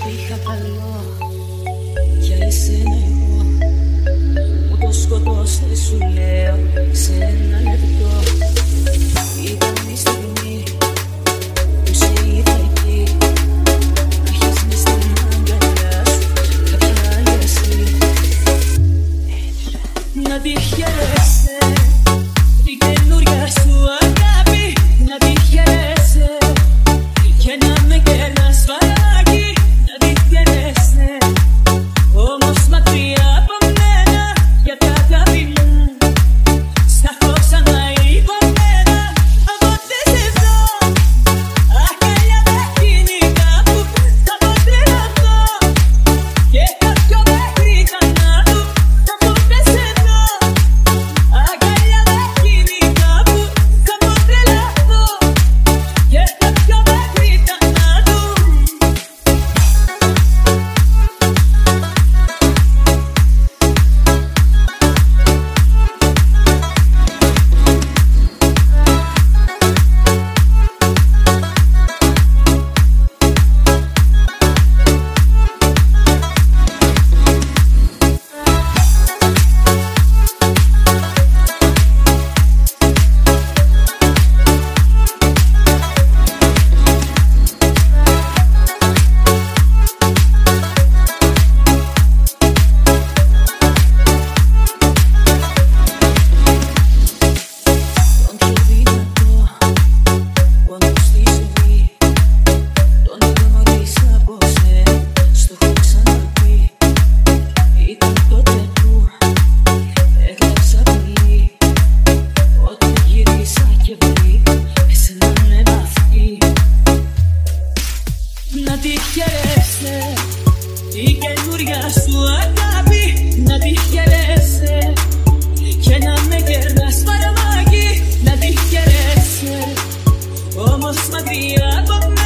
Ό,τι είχα καλό για εσένα εγώ μου το σκοτώσες, σου λέω, σε ένα λεπτό. Ήταν η στιγμή που σε είδα εκεί, να έχεις μες στην αγκαλιά σου κάποια άλλη εσύ. Να τη χαίρεσαι την καινούρια σου αγάπη, να τη χαίρεσαι και να με κερνάς φαράκι, να τη χαίρεσαι όμως μακριά από μένα, γιατί αγάπη μου σ' έχω ξανά υπομένα. Από χθες εδώ αγκαλιά με εκείνη κάπου θα πω τρελαθώ και κάποιο μέχρι θανάτου. Από χθες εδώ αγκαλιά με εκείνη κάπου θα πω τρελαθώ και κάποιο μέχρι θανάτου. Να τη χαίρεσαι την καινούρια σου αγάπη, να τη χαίρεσαι και να με κερνάς φαρμάκι, να τη χαίρεσαι όμως μακριά από μένα.